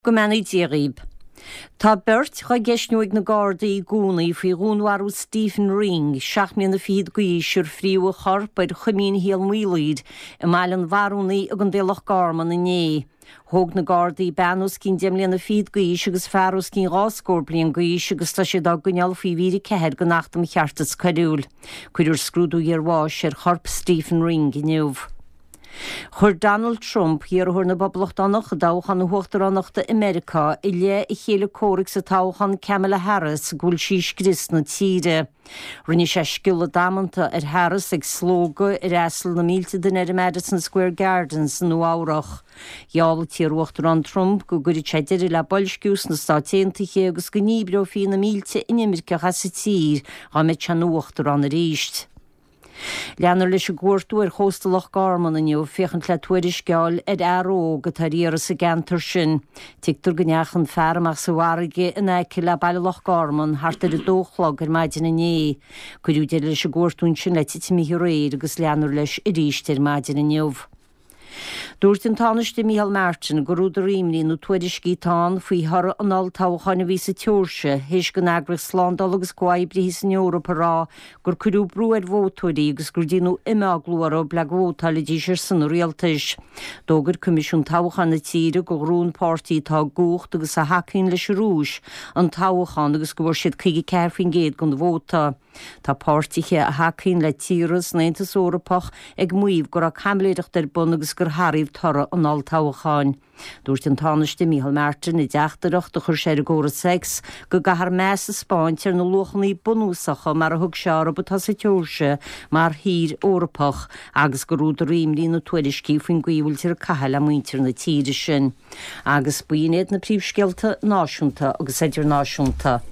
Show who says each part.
Speaker 1: Go mena díríb. Tá beirt chu geisniúig na Gardaí gúnaí faoi gúnharú Stephen Ring, 7 mbliana fiad gaoisiúr fríú a chorpaid chumín híal muilíd I mailan bharúnaí ag an déalach garman na né. Thóg na Gardaí benús cín 10 mbliana fiad gaois agus fearús cín ráscór blion gaois agus tá sé dá goneal faoi víri cehead go nachtam cheartas cadúil. Cuidir scrúdú dhearháis ar chorp Stephen Ring I nniuh. Chur Donald Trump dhearthúir na boblachtanach dáchan na huachtaránachta America I le I chéile córic sa táchan Kamala Harris gúil síos gris na tíre. Rinne sé sciúla damananta ar Harris ag slóga ar easal na mílte den ar Madison Square Gardens nó áireach. Jála tíar huachtarán Trump go gurí sé deidir le bolsciús na státéantaché agus go níbreo fí na mílte inimirce chas sa tír a me te nuachtarán a ríist. Leanar leis a gúirtú ar chóstalach garman aniu féchant le tuairis geall ar aró go taríar sa gantar sin. Tigtar gneachan fermach sa warige in aici le bailach garman hartar a dóchlag ar maidin na né. Cuidú de leis a gúirtún sin le titimi réir agus leanar leis I ríist ar maidin na niuh. Dúirt an tánaiste Michael Martin go rúd a rímlí nó tuairis gítán faoi thar an al tábhachána ví sa teorse, hés go nagrach slándal agus gwaibrí hís in Europa rá, gur cuiú brú ar vótóirí agus gur dínú imeaglúar ó blag vótála dísir san rialtais. Dógur comisiún tábhachána tíre go grún pártaí tá gúcht agus a hacinn leis rúis an tábhachán agus go bhfuair siad chuige ceirfin géad gon vóta. Tá pártaithe a hacinn le tíras Naontas Eorpach ag muomh gur a camléireacht ar bun agus gur haríomh torra an al tábhacháin. Dúirt an tánaiste Michael Martin I deachtarach do chur sé a góra sex go gahar meas a Spáint ar na luchaní bunúsacha mar a thug seara butá sa teorse mar hír Eorpach agus go rúd a rímlí na tuairiscí faoin ghaoiltear cathal a muintear na tíre sin. Agus buinéad na príomhscealta náisiúnta agus idirnáisiúnta.